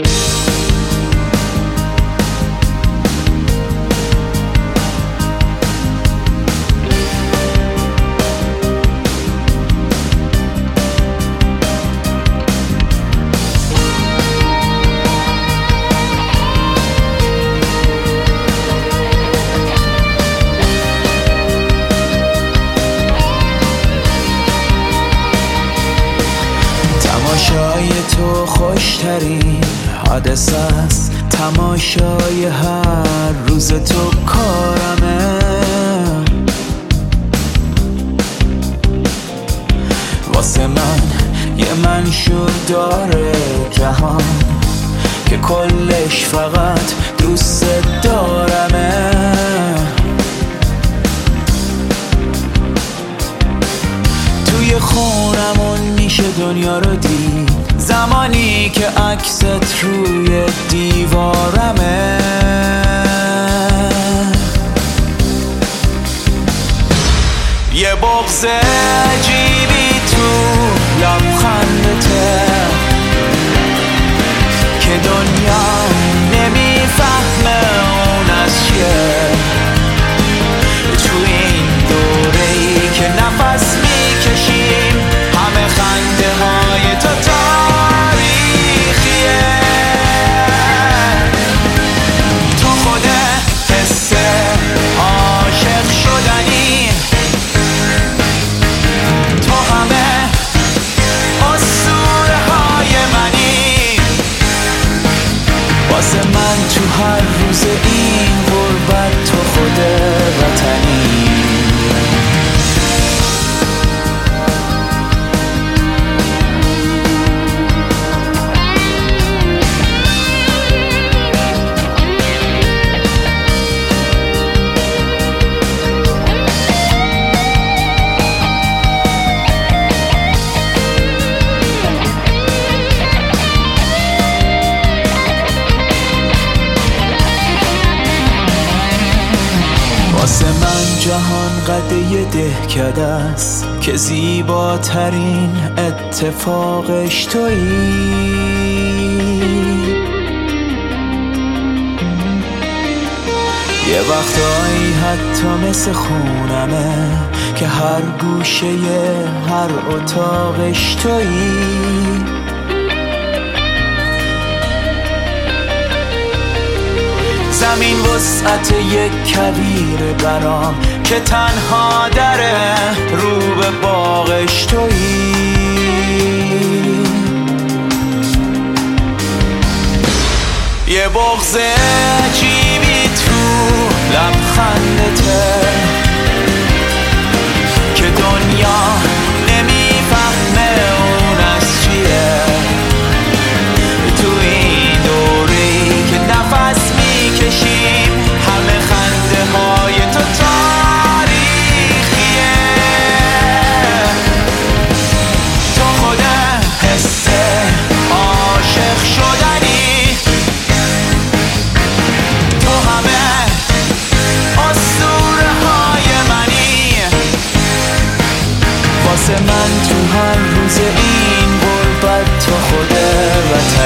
تماشای تو خوشترین حادثه است، تماشای هر روز تو کارمه. واسه من یه منشور داره جهان که کلش فقط دوست دارمه. توی خونمون میشه دنیا رو دید زمانی که عکست روی دیوارمه. یه بغض عجیبی تو لبخندته که دنیا نمیفهمه اون از چیه. تو این دوره‌ای که نفس میکشیم همه خنده های تو تاریخیه. تو خود حس عاشق شدنی، تو همه اسطوره های منی. واسه من تو هر روز این غربت تو خود وطنی. واسه من جهان قده دهکده است که زیباترین اتفاقش تویی. یه وقتایی حتی مثل خونمه که هر گوشه هر اتاقش تویی. زمین وسعت یک کویر برام که تنها دره رو به باغش تویی. یه بغض عجیبی تو لبخندته که دنیا نمیفهمه اون از چیه. تو این دوره‌ای که نفس میکشیم همه خنده های تو تاریخیه. تو خود حس عاشق شدنی، تو همه اسطوره های منی. واسه من تو هر روز این غربت تو خود وطن.